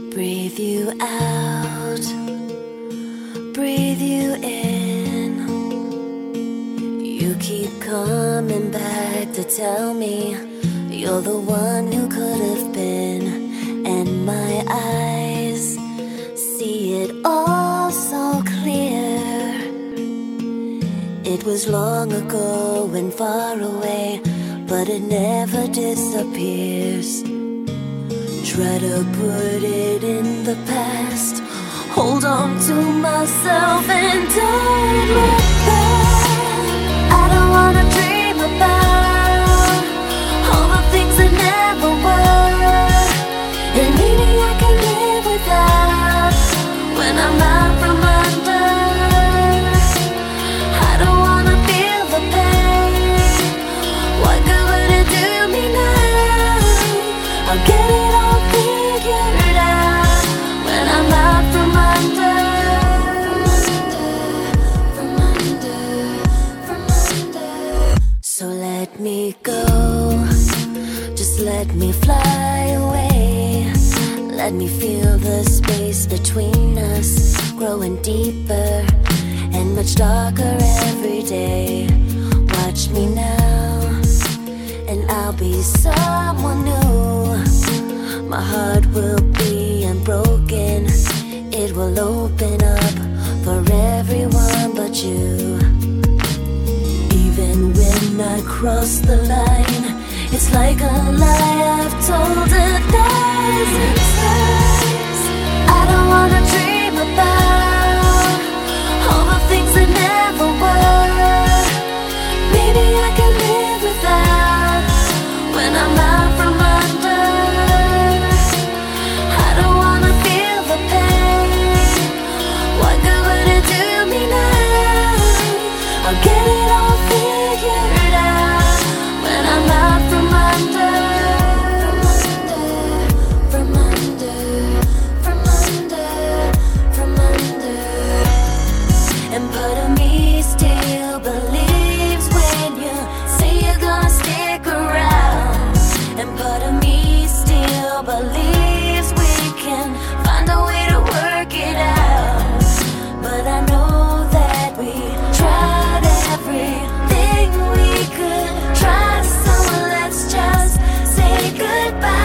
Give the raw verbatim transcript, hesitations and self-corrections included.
Breathe you out, breathe you in. You keep coming back to tell me you're the one who could have been, and my eyes see it all so clear. It was long ago and far away, but it never disappears. Try to put it in the past, hold on to myself and don't look back. I don't wanna dream about all the things that never were, and maybe I can live without when I'm out from under. I don't wanna feel the pain. What good would it do me now? I'll get it all figured out when I'm out from under. From under, from under. So let me go, just let me fly away. Let me feel the space between us growing deeper and much darker every day. Watch me now, and I'll be someone new. My heart will be unbroken. It will open up for everyone but you. Even when I cross the line, it's like a lie I've told a thousand times. I don't wanna dream about all the things that never were. Maybe I can live without when I'm out from under. I don't wanna feel the pain. What good would it do me now? I'll get it all figured out when I'm out from under. From under, from under, from under. And part of me still believes when you say you're gonna stick around. And part of me still believes we can find a way to work it out. But I know that we tried everything we could try, so let's just say goodbye.